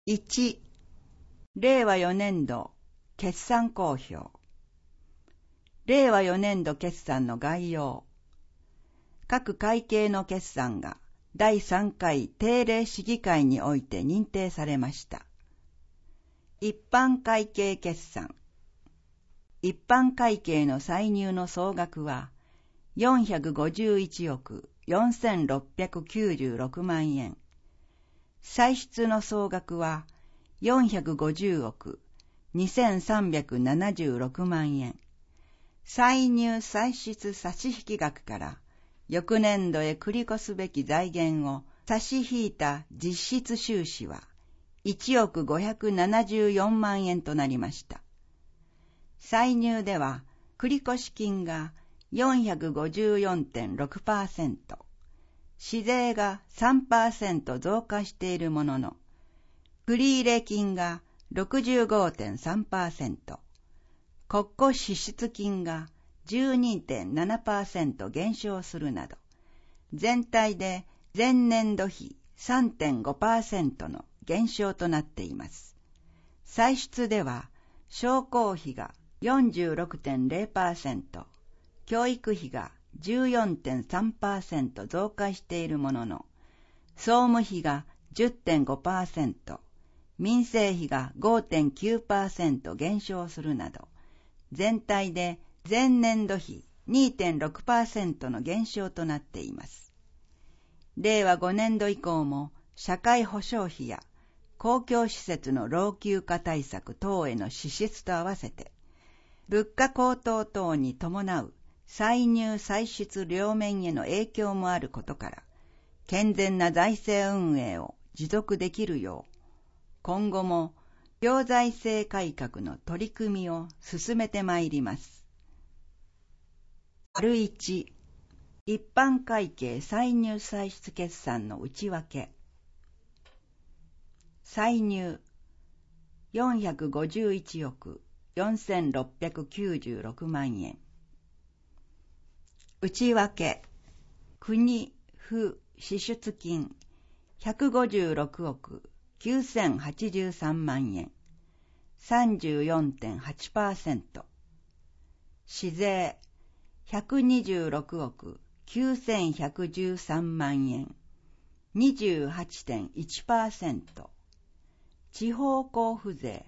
1、令和4年度決算公表。令和4年度決算の概要。各会計の決算が第3回定例市議会において認定されました。一般会計決算。一般会計の歳入の総額は451億4696万円。歳出の総額は450億2376万円。歳入歳出差引額から翌年度へ繰り越すべき財源を差し引いた実質収支は1億574万円となりました。歳入では繰越金が 454.6%、市税が 3% 増加しているものの、繰入金が 65.3%、国庫支出金が 12.7% 減少するなど、全体で前年度比 3.5% の減少となっています。歳出では、商工費が 46.0%、教育費が 14.3% 増加しているものの、総務費が 10.5%、民生費が 5.9% 減少するなど、全体で前年度比 2.6% の減少となっています。令和5年度以降も社会保障費や公共施設の老朽化対策等への支出と合わせて、物価高騰等に伴う歳入歳出両面への影響もあることから、健全な財政運営を持続できるよう、今後も行財政改革の取り組みを進めてまいります。1、一般会計歳入歳出決算の内訳。歳入451億4696万円。内訳、国、府、支出金156億9083万円。34.8%。市税126億9113万円。28.1%。地方交付税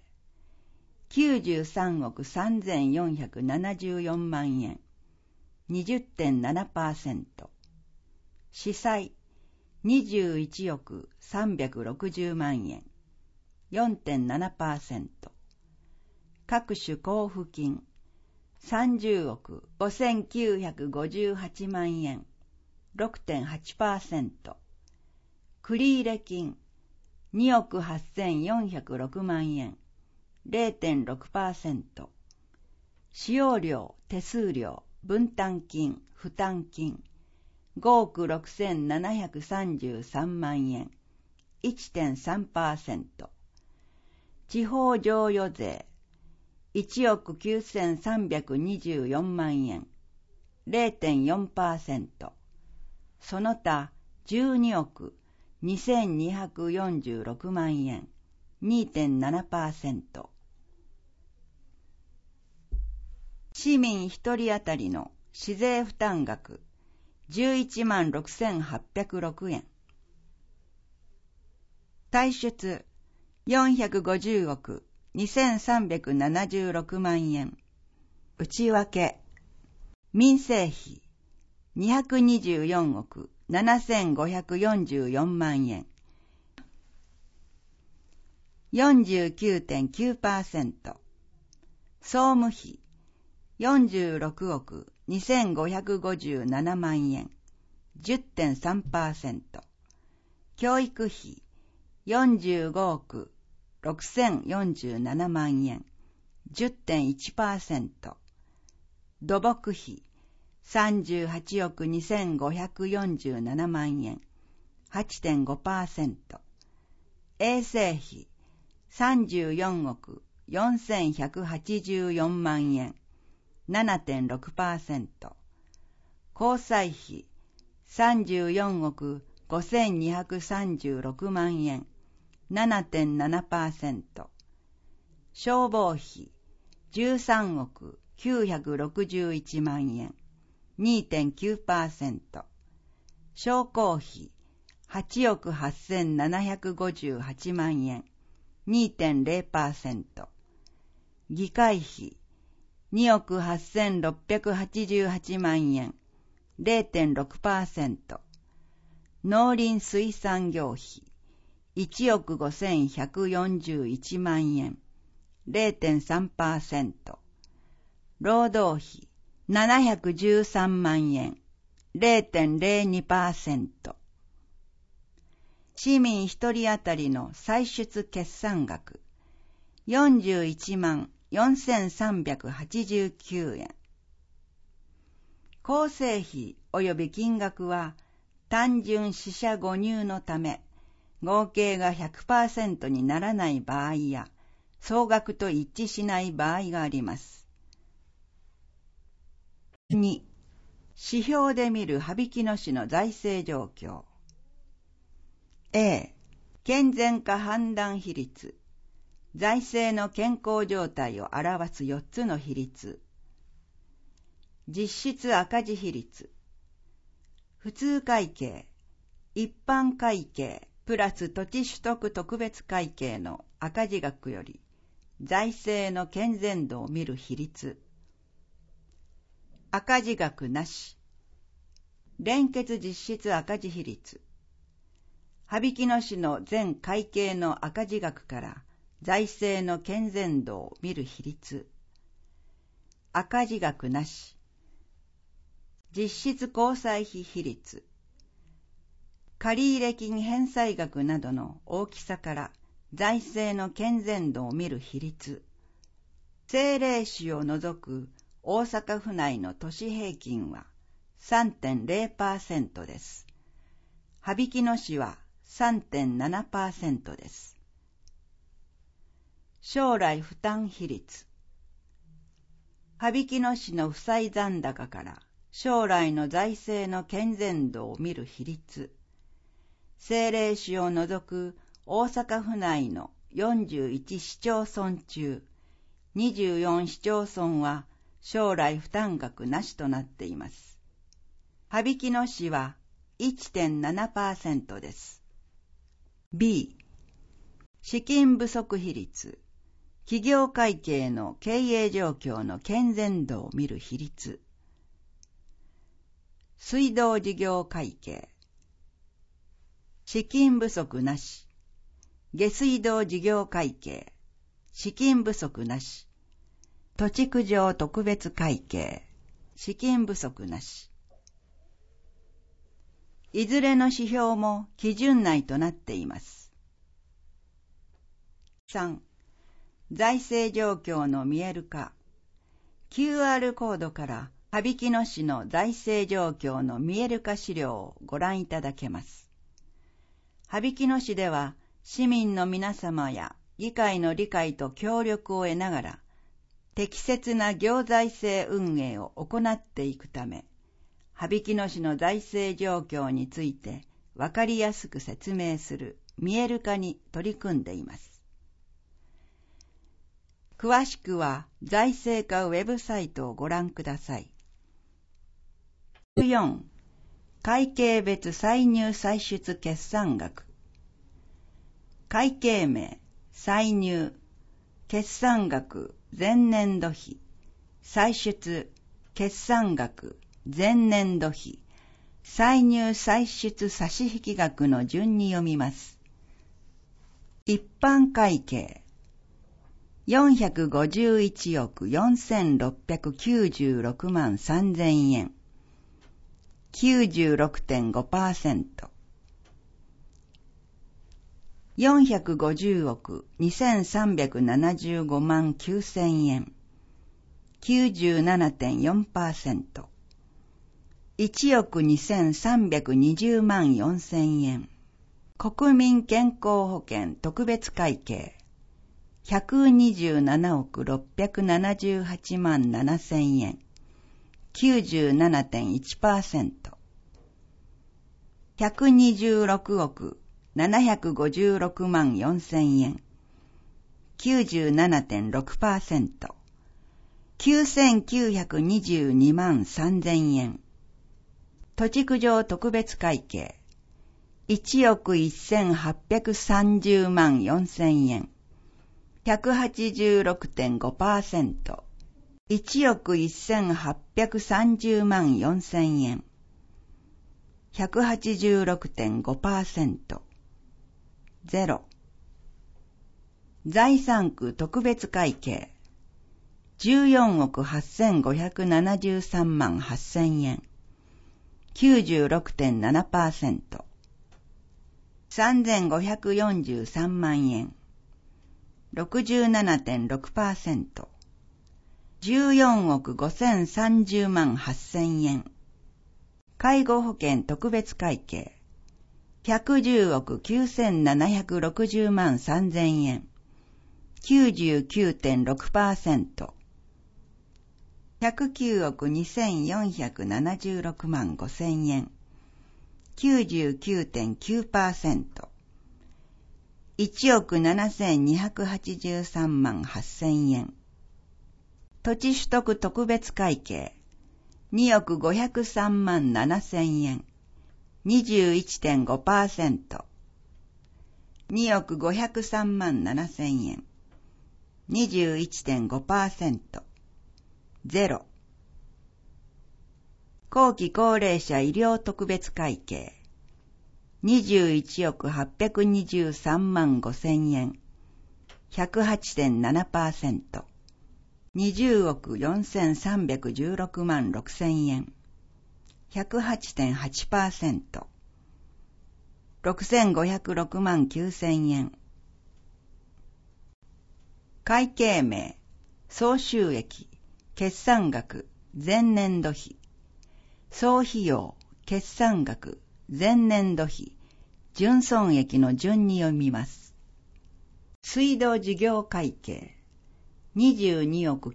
93億3474万円。20.7%。市債21億360万円。4.7%。各種交付金30億5958万円。6.8%。繰入金2億8406万円。0.6%。使用料、手数料、分担金、負担金5億6733万円。1.3%。地方譲与税1億9324万円。0.4%。その他12億2246万円。2.7%。市民一人当たりの市税負担額11万6806円。歳出450億2376万円。内訳、民生費224億7544万円。49.9%。総務費46億2557万円。10.3%。教育費45億6047万円。10.1%。土木費38億2547万円。8.5%。衛生費34億4184万円。7.6%。交際費34億5236万円。 7.7%、消防費13億961万円、2.9%、商工費8億8758万円、2.0%、議会費2億8688万円、0.6%、農林水産業費1億5141万円、0.3%、労働費713万円、0.02%、市民一人当たりの歳出決算額41万4389円。構成費及び金額は単純四捨五入のため、合計が 100% にならない場合や、総額と一致しない場合があります。2、指標で見る羽曳野市の財政状況。A、健全化判断比率。財政の健康状態を表す4つの比率。実質赤字比率。普通会計、一般会計プラス土地取得特別会計の赤字額より財政の健全度を見る比率。赤字額なし。連結実質赤字比率。羽曳野市の全会計の赤字額から財政の健全度を見る比率。赤字額なし。実質交際費比率。借入金返済額などの大きさから財政の健全度を見る比率。政令市を除く大阪府内の都市平均は 3.0% です。羽曳野市は 3.7% です。将来負担比率。羽曳野市の負債残高から将来の財政の健全度を見る比率。政令市を除く大阪府内の41市町村中、24市町村は将来負担額なしとなっています。羽曳野市は 1.7% です。B、資金不足比率。企業会計の経営状況の健全度を見る比率。水道事業会計。資金不足なし。下水道事業会計。資金不足なし。土地区上特別会計。資金不足なし。いずれの指標も基準内となっています。3、財政状況の見える化。QR コードから羽曳野市の財政状況の見える化資料をご覧いただけます。羽曳野市では市民の皆様や議会の理解と協力を得ながら適切な行財政運営を行っていくため、羽曳野市の財政状況について分かりやすく説明する見える化に取り組んでいます。詳しくは財政課ウェブサイトをご覧ください。4、会計別歳入歳出決算額。会計名、歳入、決算額、前年度比、歳出、決算額、前年度比、歳入歳出差引額の順に読みます。一般会計、451億4696万3000円、96.5%。450億2375万9000円、97.4%。1億2320万4000円。国民健康保険特別会計、127億678万7000円、97.1%。126億 756万4000円。97.6%。9922万3000円。土地区上特別会計。1億1830万4000円。186.5%。1億1830万4000円。186.5%。0。財産区特別会計。14億8573万8000円。96.7%。3543万円。67.6%。14億5030万8000円。介護保険特別会計。110億9760万3000円。99.6%。109億2476万5000円。99.9%。1億7283万8000円。土地取得特別会計。2億503万7000円。21.5%。2億503万7000円。21.5%。0。後期高齢者医療特別会計。21億823万5000円。108.7%。20億4316万6000円。108.8%。6506万9000円。会計名、総収益、決算額、前年度比。総費用、決算額、前年度比、純損益の順に読みます。水道事業会計。22億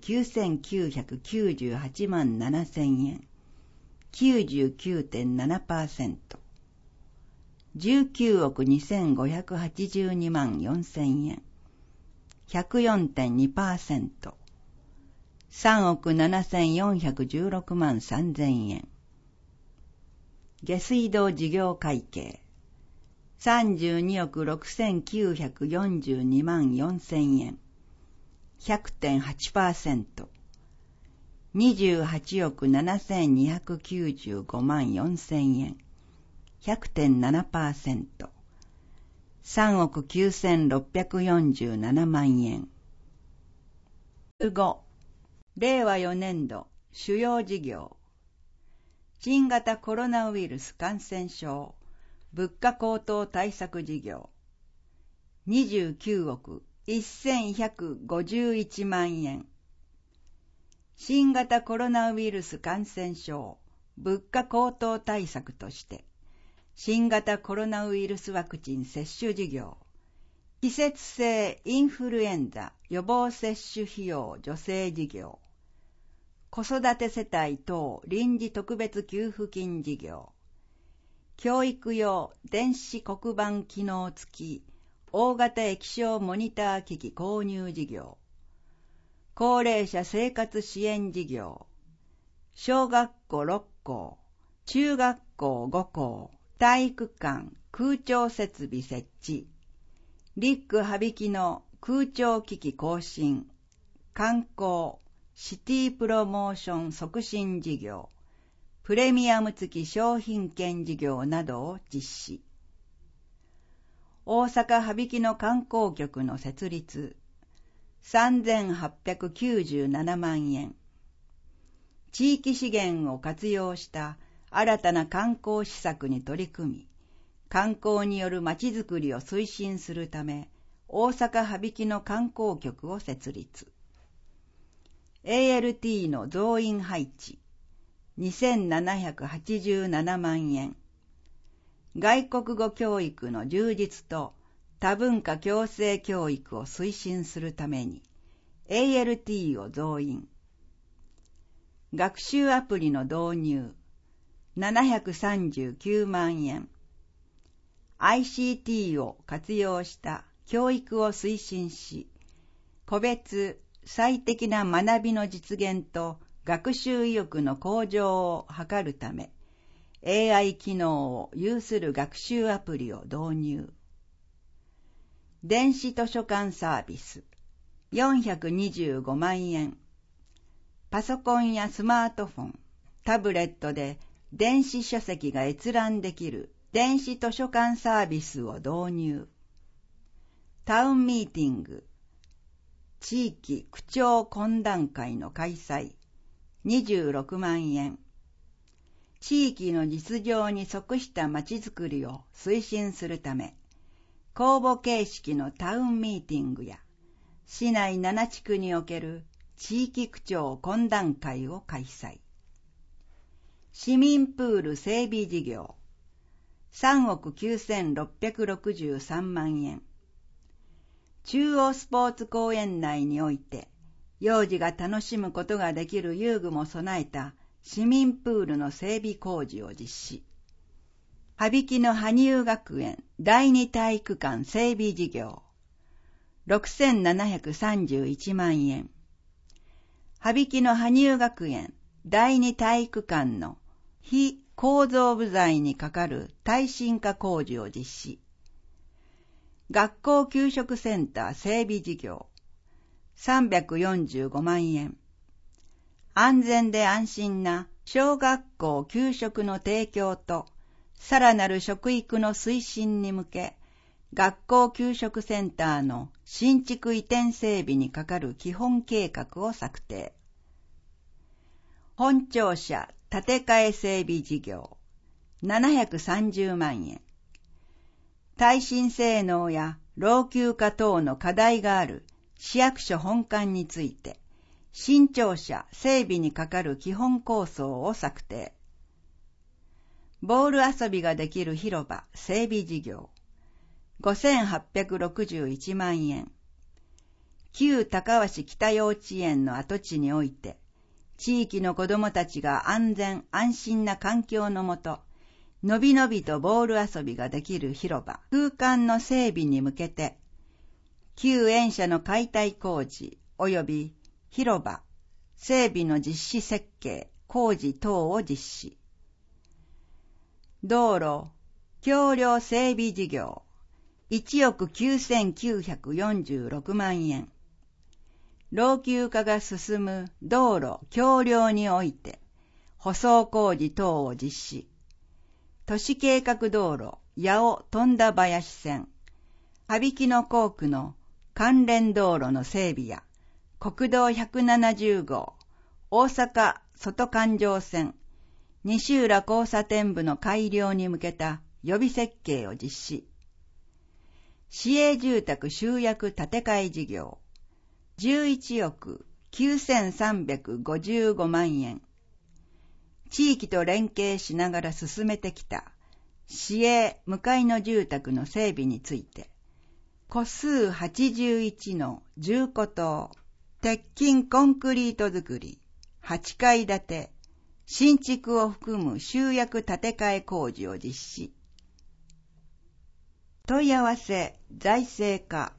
9998万7000円。99.7%。19億2582万4000円。104.2%。3億7416万3000円。下水道事業会計。32億6942万4000円。100.8%。28億7295万4000円。100.7%。3億9647万円。5、令和4年度主要事業。新型コロナウイルス感染症物価高騰対策事業。29億1151万円。新型コロナウイルス感染症物価高騰対策として、新型コロナウイルスワクチン接種事業、季節性インフルエンザ予防接種費用助成事業、子育て世帯等臨時特別給付金事業、教育用電子黒板機能付き大型液晶モニター機器購入事業、高齢者生活支援事業、小学校6校、中学校5校、体育館、空調設備設置、リック羽曳の空調機器更新、観光、シティプロモーション促進事業、プレミアム付き商品券事業などを実施。大阪羽曳の観光局の設立、3897万円。地域資源を活用した新たな観光施策に取り組み、観光によるまちづくりを推進するため、大阪羽曳の観光局を設立。ALT の増員配置、2787万円。外国語教育の充実と多文化共生教育を推進するために ALT を増員。学習アプリの導入、739万円。 ICT を活用した教育を推進し、個別最適な学びの実現と学習意欲の向上を図るため、AI 機能を有する学習アプリを導入。電子図書館サービス425万円。パソコンやスマートフォン、タブレットで電子書籍が閲覧できる電子図書館サービスを導入。タウンミーティング、地域区長懇談会の開催、26万円。地域の実情に即したまちづくりを推進するため、公募形式のタウンミーティングや、市内7地区における地域区長懇談会を開催。市民プール整備事業、3億9663万円。中央スポーツ公園内において、幼児が楽しむことができる遊具も備えた市民プールの整備工事を実施。羽曳野羽生学園第二体育館整備事業、6731万円。羽曳野羽生學園第二体育館の非構造部材にかかる耐震化工事を実施。学校給食センター整備事業、345万円。安全で安心な小学校給食の提供と、さらなる食育の推進に向け、学校給食センターの新築移転整備にかかる基本計画を策定。本庁舎建て替え整備事業、730万円。耐震性能や老朽化等の課題がある市役所本館について、新庁舎整備にかかる基本構想を策定。ボール遊びができる広場整備事業、5861万円。旧高橋北幼稚園の跡地において、地域の子どもたちが安全安心な環境のもと、のびのびとボール遊びができる広場、空間の整備に向けて、旧園舎の解体工事及び広場、整備の実施設計、工事等を実施。道路、橋梁整備事業、1億9946万円。老朽化が進む道路、橋梁において、舗装工事等を実施。都市計画道路、八尾富田林線、羽曳野工区の関連道路の整備や、国道170号、大阪外環状線、西浦交差点部の改良に向けた予備設計を実施。市営住宅集約建て替え事業、11億9355万円。地域と連携しながら進めてきた市営向かいの住宅の整備について、戸数81の10戸棟、鉄筋コンクリート造り、8階建て、新築を含む集約建て替え工事を実施。問い合わせ財政課